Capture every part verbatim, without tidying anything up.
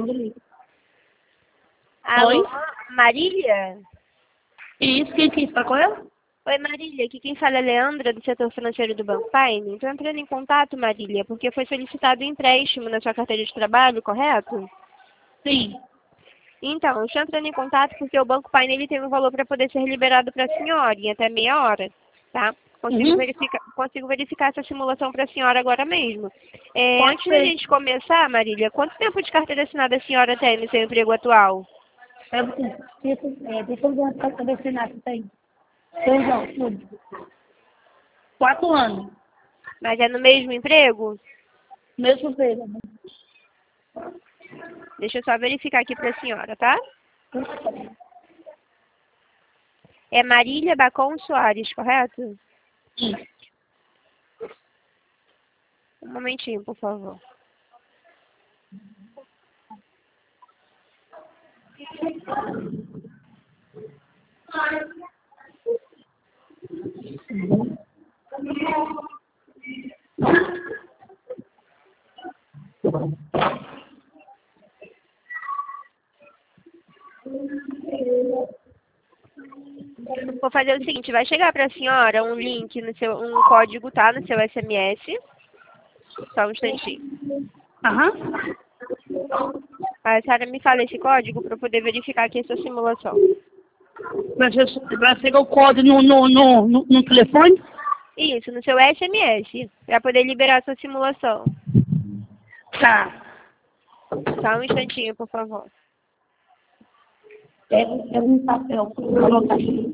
Alô, Oi? Marília? Isso, quem quis falar com ela? Oi, Marília, aqui quem fala é Leandra, do setor financeiro do Banco Paine. Estou entrando em contato, Marília, porque foi solicitado um empréstimo na sua carteira de trabalho, correto? Sim. Então, eu estou entrando em contato porque o Banco Paine ele tem um valor para poder ser liberado para a senhora em até meia hora, tá? Consigo, Uhum. verificar, consigo verificar essa simulação para a senhora agora mesmo. É, Pode antes da ser. gente começar, Marília, quanto tempo de carteira assinada a senhora tem no seu emprego atual? É, deixa, é, deixa eu ver uma coisa pra ver se tem. Dois anos, tudo. Quatro anos. Mas é no mesmo emprego? Mesmo peso. Deixa eu só verificar aqui para a senhora, tá? É Marília Bacon Soares, correto? Isso. Um momentinho, por favor. Vou fazer o seguinte, vai chegar para a senhora um link, no seu, um código, tá? No seu S M S. Só um instantinho. Aham. A senhora me fala esse código para eu poder verificar aqui a sua simulação. Vai ser- vai chegar o código no, no, no, no, no telefone? Isso, no seu S M S, para poder liberar a sua simulação. Tá. Só um instantinho, por favor. Pega, pega um papel pra colocar aqui.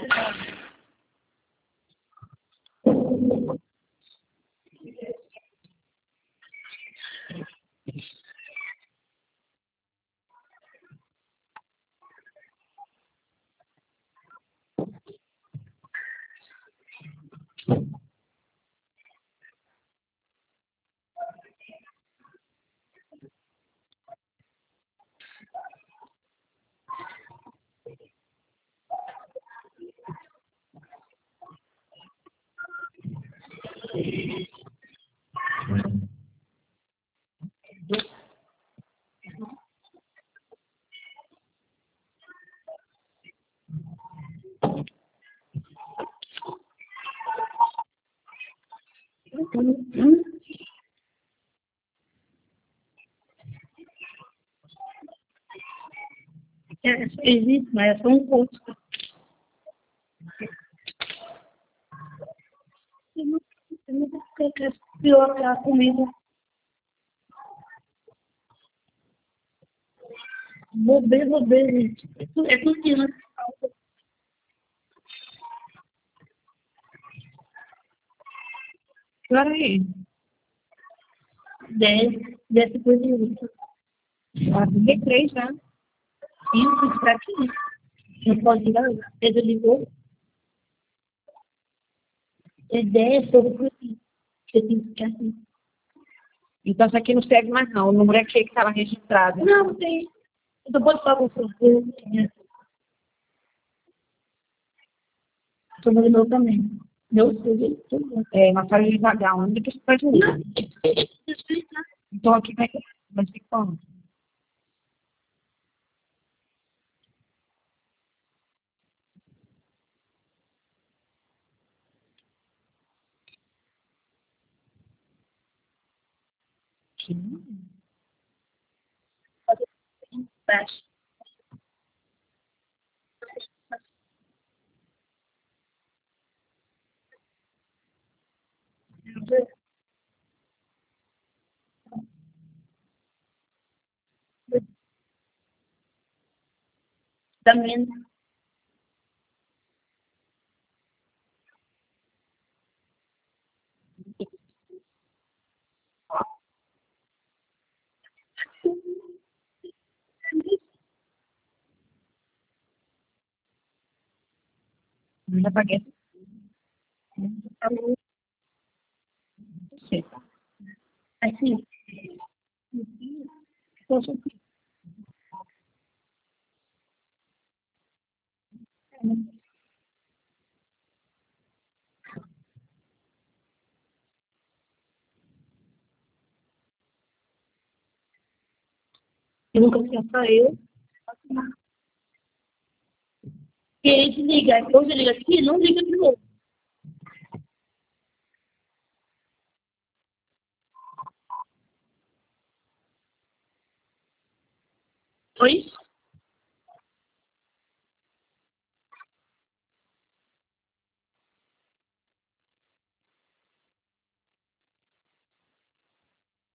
Hum? É, existe, mas é só um custo. Eu não eu não sei que é pior que a comida. Bobeira, bobeira, gente. É tudo é tudo que não falta. Claro aí. Dez, dez depois de oito. Ah, peguei três já. Isso, para aqui. Não pode ir lá. Pedro ligou. É dez sobre aqui. Você tem que ficar assim. Então, isso aqui não segue mais, não. O número é aquele que estava registrado. Não, tem. Eu pode falar com você. Estou no meu também. Meu filho, tudo. É, uma falha devagar, onde que você pode ir? Então, aqui vai, vai ser como? Aqui. Baixo. Também. Não apaguei. Assim. Posso. Eu nunca tinha só eu. E ele desliga. Hoje eu ligo aqui, não liga de novo. Oi?